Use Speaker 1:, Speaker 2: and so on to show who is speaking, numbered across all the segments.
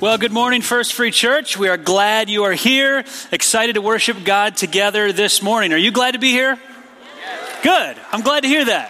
Speaker 1: Well, good morning, First Free Church. We are glad you are here, excited to worship God together this morning. Are you glad to be here? Yes. Good. I'm glad to hear that.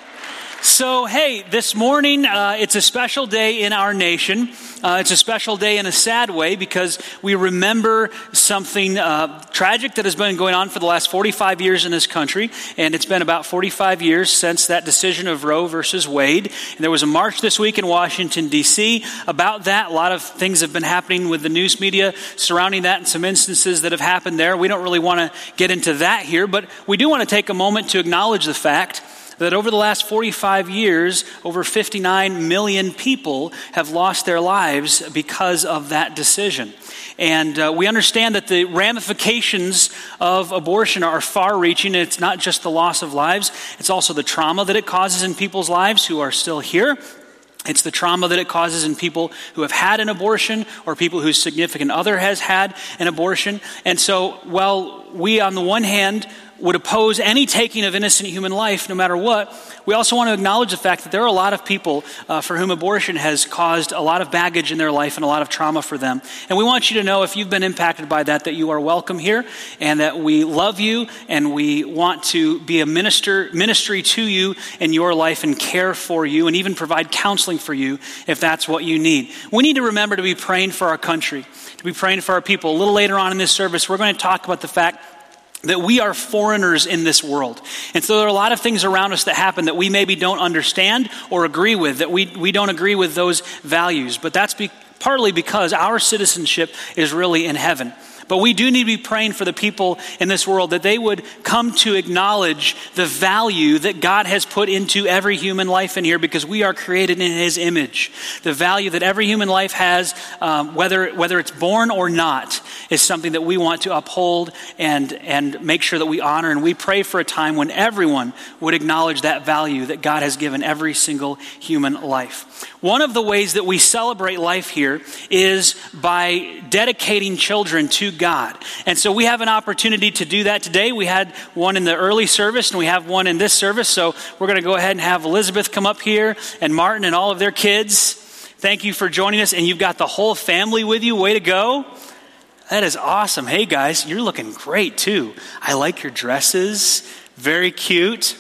Speaker 1: So, hey, this morning, it's a special day in our nation. It's a special day in a sad way because we remember something tragic that has been going on for the last 45 years in this country. And it's been about 45 years since that decision of Roe versus Wade. And there was a march this week in Washington, D.C. about that. A lot of things have been happening with the news media surrounding that and some instances that have happened there. We don't really want to get into that here, but we do want to take a moment to acknowledge the fact that over the last 45 years, over 59 million people have lost their lives because of that decision. And we understand that the ramifications of abortion are far-reaching. It's not just the loss of lives, it's also the trauma that it causes in people's lives who are still here. It's the trauma that it causes in people who have had an abortion or people whose significant other has had an abortion. And so, while we, on the one hand, would oppose any taking of innocent human life, no matter what, we also want to acknowledge the fact that there are a lot of people for whom abortion has caused a lot of baggage in their life and a lot of trauma for them. And we want you to know, if you've been impacted by that, that you are welcome here and that we love you and we want to be a ministry to you in your life and care for you and even provide counseling for you if that's what you need. We need to remember to be praying for our country, to be praying for our people. A little later on in this service, we're going to talk about the fact that we are foreigners in this world. And so there are a lot of things around us that happen that we maybe don't understand or agree with, that we don't agree with those values. But that's partly because our citizenship is really in heaven. But we do need to be praying for the people in this world that they would come to acknowledge the value that God has put into every human life in here because we are created in His image. The value that every human life has, whether it's born or not, is something that we want to uphold and make sure that we honor. And we pray for a time when everyone would acknowledge that value that God has given every single human life. One of the ways that we celebrate life here is by dedicating children to God. And so we have an opportunity to do that today. We had one in the early service and we have one in this service. So we're going to go ahead and have Elizabeth come up here and Martin and all of their kids. Thank you for joining us. And you've got the whole family with you. Way to go. That is awesome. Hey guys, you're looking great too. I like your dresses. Very cute.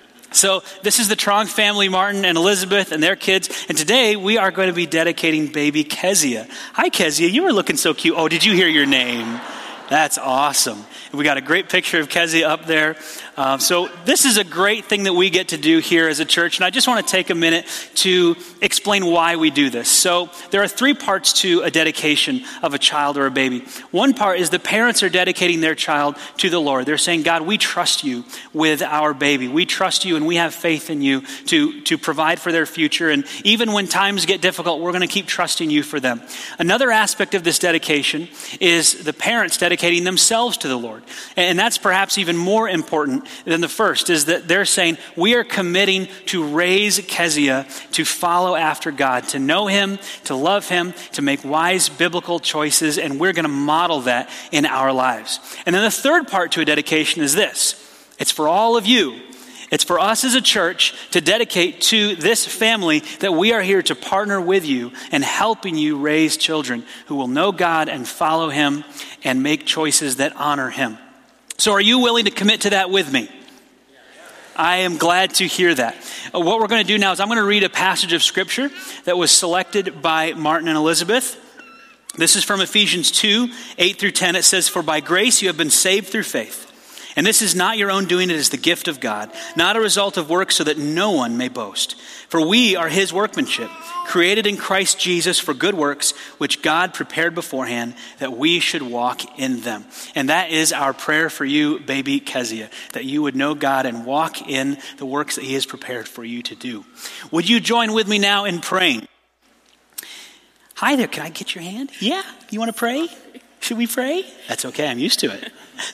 Speaker 1: So this is the Trong family, Martin and Elizabeth and their kids. And today we are going to be dedicating baby Kezia. Hi Kezia, you were looking so cute. Oh, did you hear your name? That's awesome. We got a great picture of Kezia up there. So this is a great thing that we get to do here as a church. And I just want to take a minute to explain why we do this. So there are three parts to a dedication of a child or a baby. One part is the parents are dedicating their child to the Lord. They're saying, God, we trust you with our baby. We trust you and we have faith in you to provide for their future. And even when times get difficult, we're going to keep trusting you for them. Another aspect of this dedication is the parents dedicating themselves to the Lord. And that's perhaps even more important than the first, is that they're saying, we are committing to raise Kezia to follow after God, to know Him, to love Him, to make wise biblical choices, and we're going to model that in our lives. And then the third part to a dedication is this. It's for all of you. It's for us as a church to dedicate to this family that we are here to partner with you and helping you raise children who will know God and follow Him and make choices that honor Him. So are you willing to commit to that with me? I am glad to hear that. What we're going to do now is I'm going to read a passage of Scripture that was selected by Martin and Elizabeth. This is from Ephesians 2, 8 through 10. It says, "For by grace you have been saved through faith. And this is not your own doing, it is the gift of God, not a result of works so that no one may boast. For we are His workmanship, created in Christ Jesus for good works, which God prepared beforehand that we should walk in them." And that is our prayer for you, baby Kezia, that you would know God and walk in the works that He has prepared for you to do. Would you join with me now in praying? Hi there, can I get your hand? Yeah, you want to pray? Should we pray? That's okay, I'm used to it.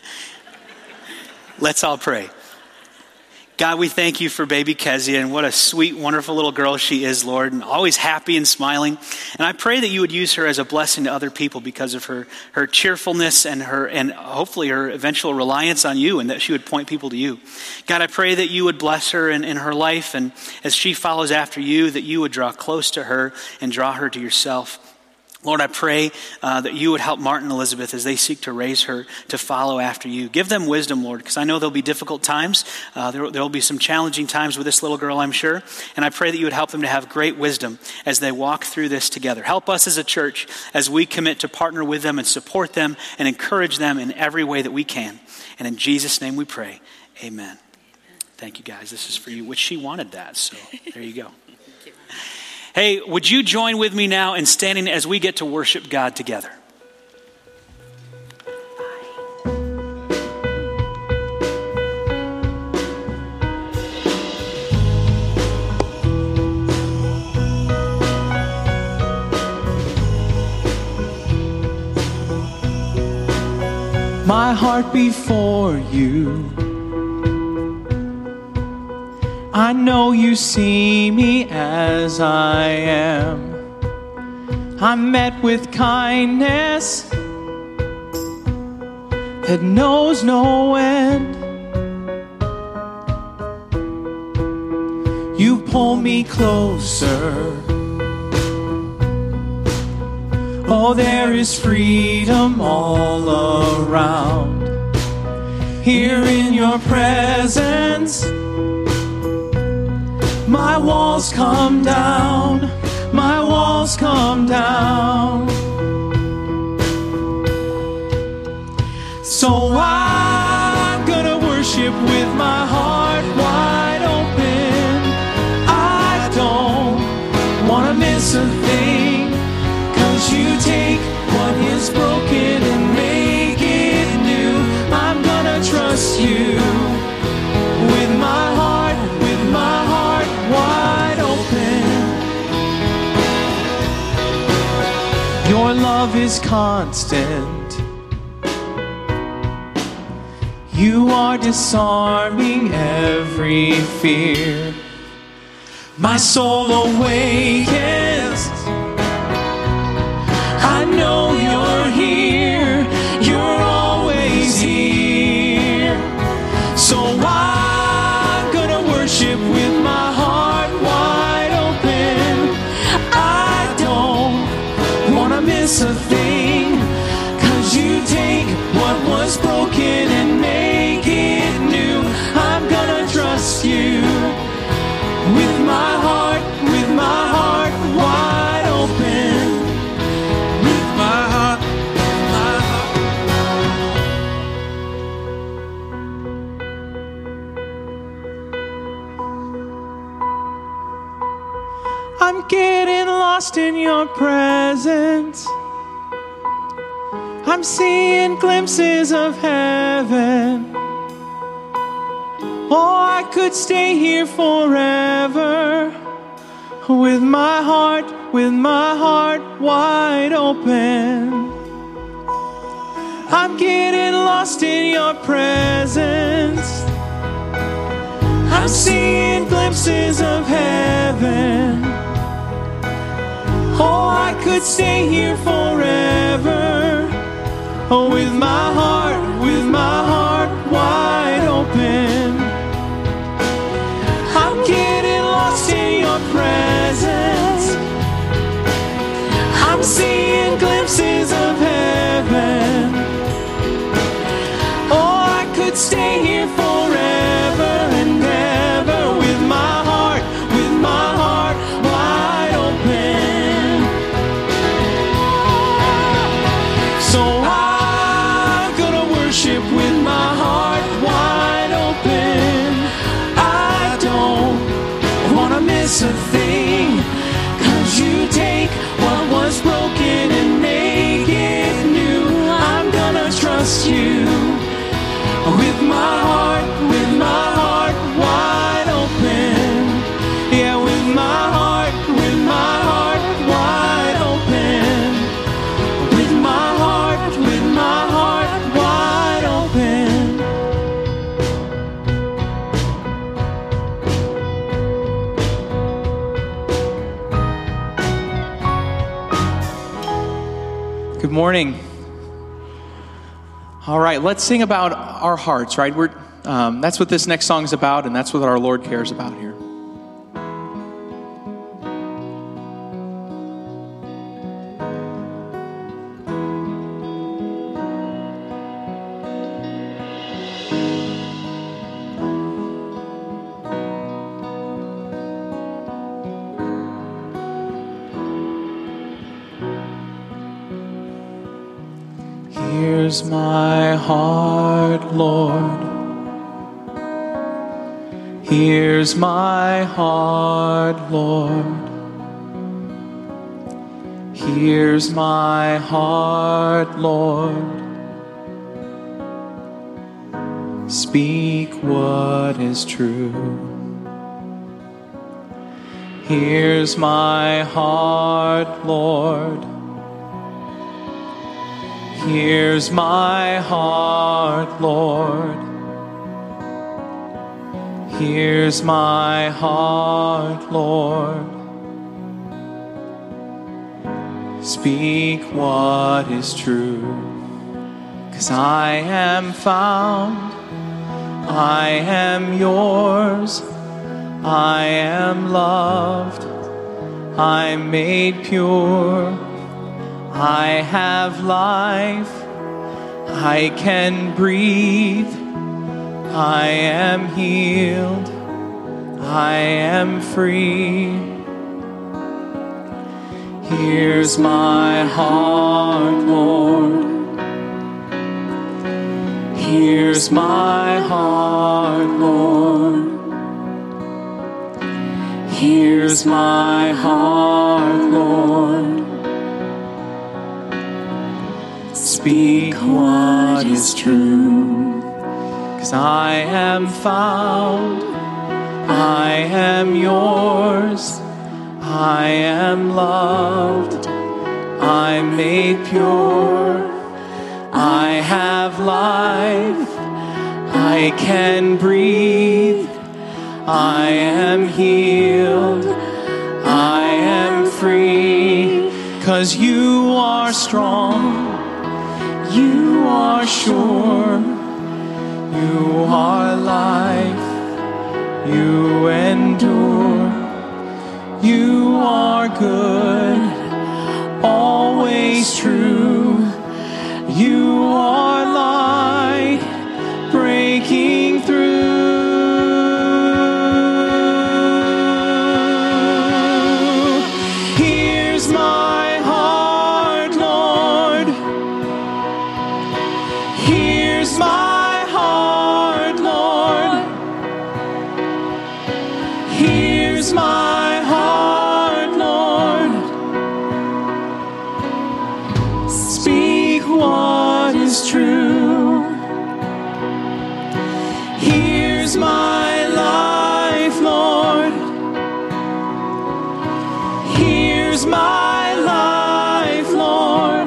Speaker 1: Let's all pray. God, we thank you for baby Kezia and what a sweet, wonderful little girl she is, Lord, and always happy and smiling. And I pray that you would use her as a blessing to other people because of her cheerfulness and hopefully her eventual reliance on you, and that she would point people to you. God, I pray that you would bless her in her life, and as she follows after you, that you would draw close to her and draw her to yourself. Lord, I pray that you would help Martin and Elizabeth as they seek to raise her to follow after you. Give them wisdom, Lord, because I know there'll be difficult times. There will be some challenging times with this little girl, I'm sure. And I pray that you would help them to have great wisdom as they walk through this together. Help us as a church as we commit to partner with them and support them and encourage them in every way that we can. And in Jesus' name we pray, amen. Thank you, guys. This is for you, which she wanted that, so there you go. Hey, would you join with me now in standing as we get to worship God together?
Speaker 2: My heart before you, I know you see me as I am. I'm met with kindness that knows no end. You pull me closer. Oh, there is freedom all around. Here in your presence, my walls come down, my walls come down. So I'm gonna worship with my heart wide open. I don't wanna miss a thing, 'cause you take what is broken and make it new. I'm gonna trust you with my heart wide open. Your love is constant. You are disarming every fear. My soul awakens. I know you're here. You're always here. So I'm gonna worship with my heart wide open. I don't wanna miss a thing, 'cause you take what was broken and make it new. I'm gonna trust you with my heart wide open. With my heart. I'm getting lost in your presence. I'm seeing glimpses of heaven. Oh, I could stay here forever with my heart wide open. I'm getting lost in your presence. I'm seeing glimpses of heaven. Oh, I could stay here forever with my heart wide open. I'm getting lost in your presence. I'm seeing glimpses of heaven. Oh, I could stay here forever and ever with my heart wide open. So I'm gonna worship with my heart wide open. I don't wanna miss a thing, 'cause you take what was broken and make it new. I'm gonna trust you with my heart wide open. Yeah, with my heart wide open. With my heart wide open. Good morning. All right, let's sing about our hearts, right? That's what this next song is about, and that's what our Lord cares about here. Here's my heart, Lord. Here's my heart, Lord. Here's my heart, Lord. Speak what is true. Here's my heart, Lord. Here's my heart, Lord. Here's my heart, Lord. Speak what is true. 'Cause I am found, I am yours, I am loved, I'm made pure, I have life, I can breathe, I am healed, I am free. Here's my heart, Lord. Here's my heart, Lord. Here's my heart, Lord. Speak what is true. 'Cause I am found, I am yours, I am loved, I'm made pure, I have life, I can breathe, I am healed, I am free. 'Cause you are strong, you are sure, you are life, you endure. You are good, always true. You are light, breaking through. Here's my heart, Lord. Here's my heart, Lord. Here's my heart, Lord. Speak what is true. Here's my life, Lord. Here's my life, Lord.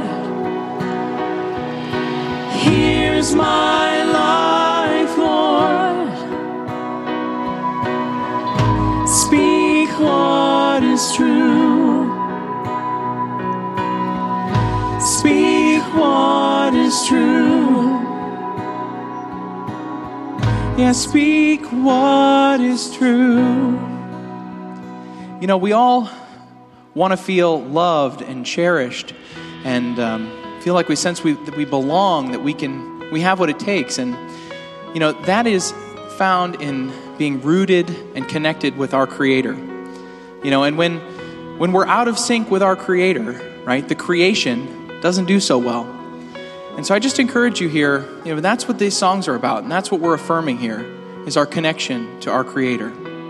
Speaker 2: Here's my life, Lord. Speak what is true. Speak what is true. Yeah, speak what is true. You know, we all want to feel loved and cherished and feel like we sense that we belong, that we have what it takes. And, you know, that is found in being rooted and connected with our Creator. You know, and when we're out of sync with our Creator, right, the creation doesn't do so well. And so I just encourage you here, you know, that's what these songs are about, and that's what we're affirming here, is our connection to our Creator.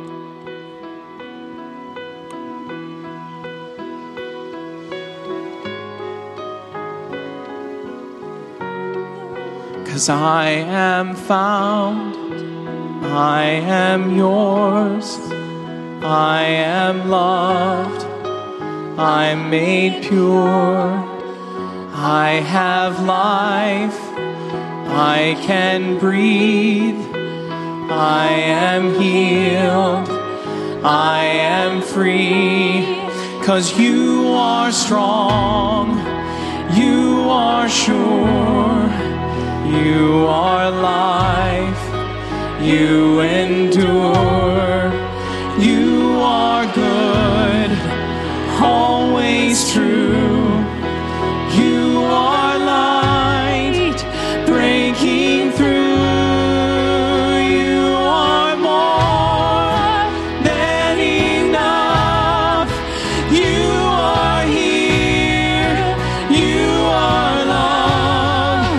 Speaker 2: Because I am found, I am yours, I am loved, I'm made pure, I have life, I can breathe, I am healed, I am free. 'Cause you are strong, you are sure, you are life, you endure, you are good, always true. You are light, breaking through. You are more than enough. You are here. You are love.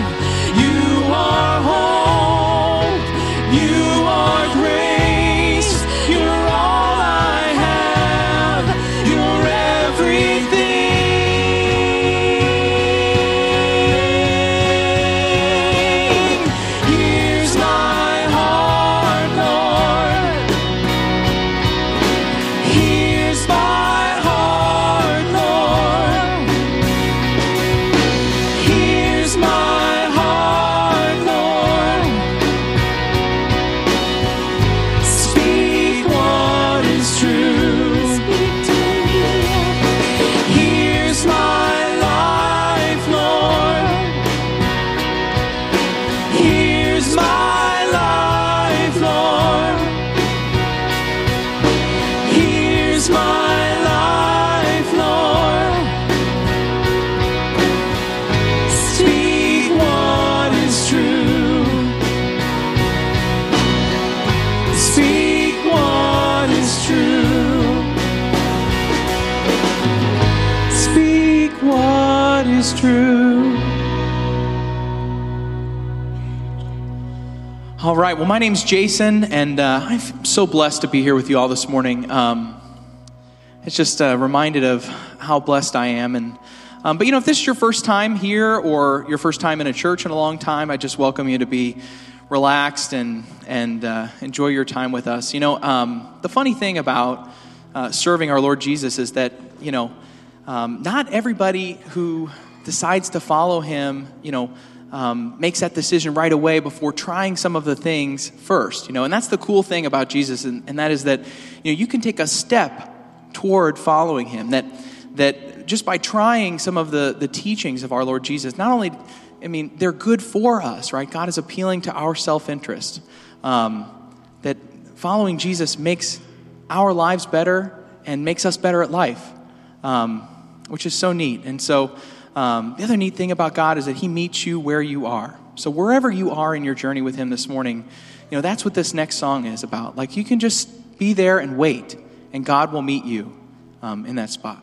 Speaker 2: is true. All right, well, my name's Jason, and I'm so blessed to be here with you all this morning. It's just reminded of how blessed I am. And but if this is your first time here or your first time in a church in a long time, I just welcome you to be relaxed and enjoy your time with us. The funny thing about serving our Lord Jesus is that, not everybody who decides to follow him, makes that decision right away before trying some of the things first, and that's the cool thing about Jesus, and that is that, you can take a step toward following him, that just by trying some of the teachings of our Lord Jesus, not only, they're good for us, right? God is appealing to our self-interest, that following Jesus makes our lives better and makes us better at life, which is so neat. And so the other neat thing about God is that he meets you where you are. So wherever you are in your journey with him this morning, that's what this next song is about. Like, you can just be there and wait, and God will meet you in that spot.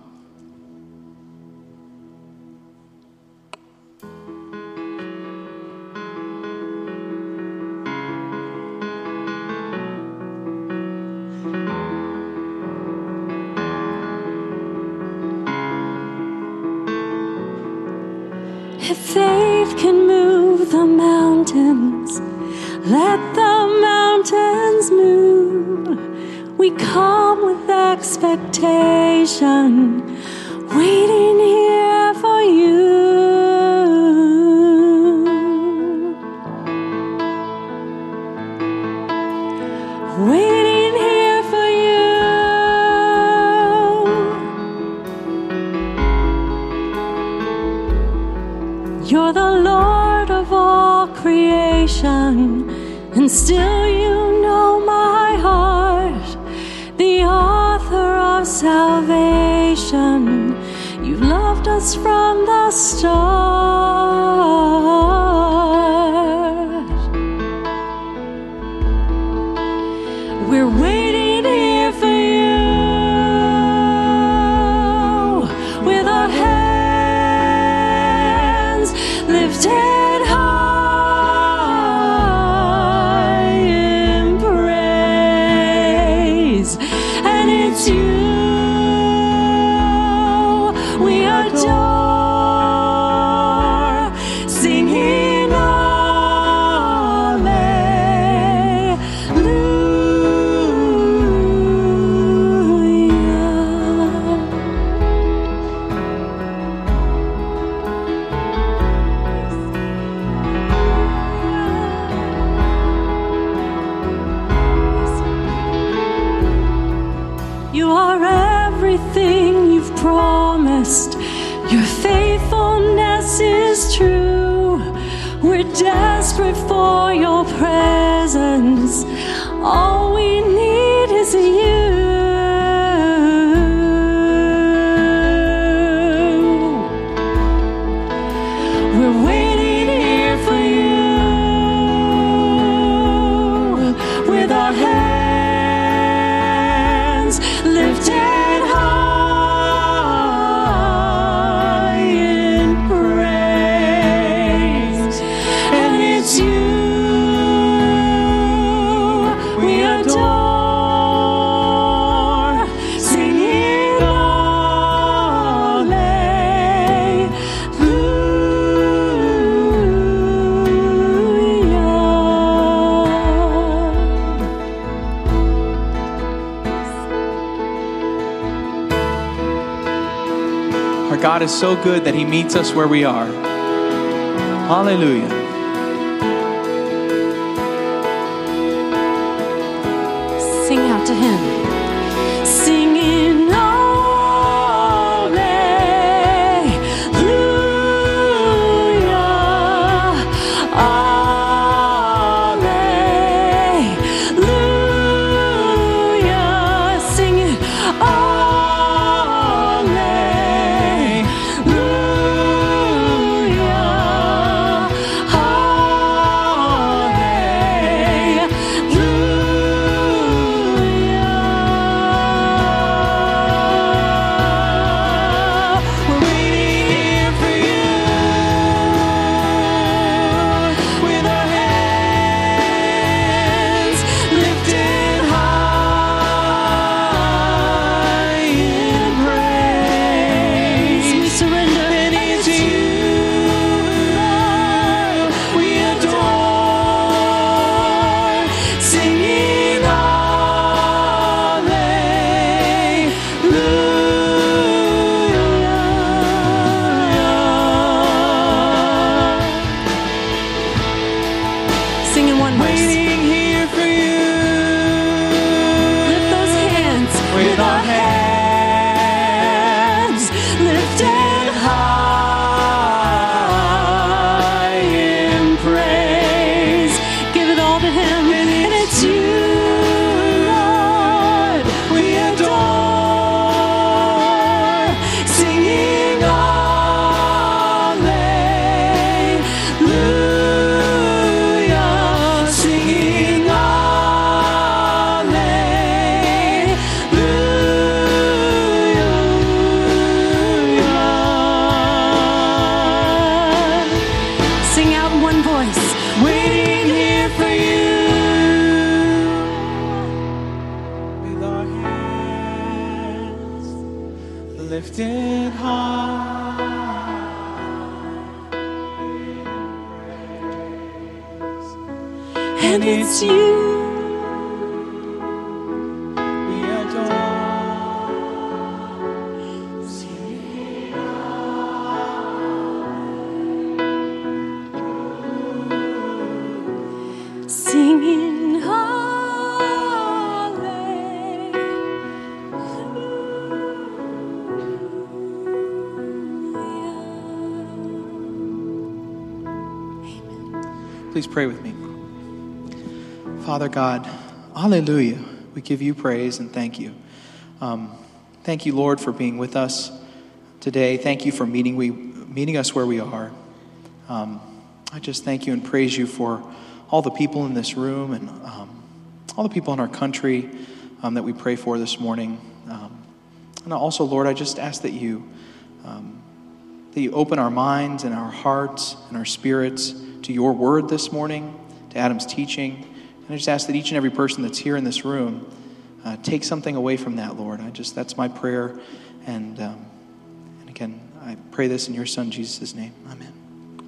Speaker 3: If faith can move the mountains, let the mountains move. We come with expectation, waiting here for you. Waiting here for you. You're the Lord of all creation, and still you know my heart, the author of salvation. You loved us from the start. We're waiting here for you, with our hands lifted high in praise. And it's you we adore, singing hallelujah. You are everything you've promised. Your faithfulness is true. We're desperate for your presence. All we need is you. We're waiting here for you, with our hands lifted high in praise. And it's you we adore, singing hallelujah.
Speaker 2: Our God is so good that he meets us where we are. Hallelujah.
Speaker 3: Sing out to him. Singing hallelujah, singing hallelujah, hallelujah. and it's you.
Speaker 2: We adore.
Speaker 3: Singing
Speaker 4: Please pray with me. Father God, hallelujah. We give you praise and thank you. Thank you, Lord, for being with us today. Thank you for meeting us where we are. I just thank you and praise you for all the people in this room and all the people in our country that we pray for this morning. And also, Lord, I just ask that you open our minds and our hearts and our spirits to your word this morning, to Adam's teaching. And I just ask that each and every person that's here in this room take something away from that, Lord. That's my prayer. And again, I pray this in your Son, Jesus' name. Amen.